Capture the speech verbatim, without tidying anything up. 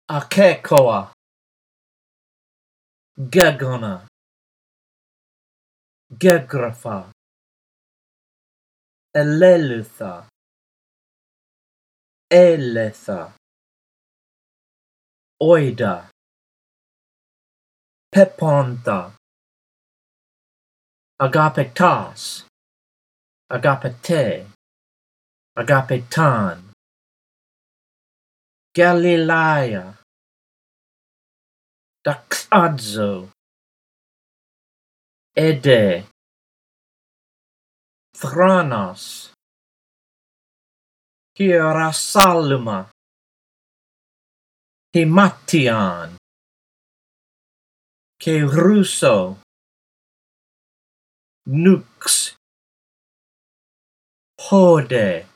Akekoa, Gegona, Gegrapha, Elelutha, Eletha, Oida, Peponta, Agapetas, Agapete, Agapetan, Galilea, Daxadzo, Ede, Thranos, Hierasalma, Himation, Keruso, Nux, Hode,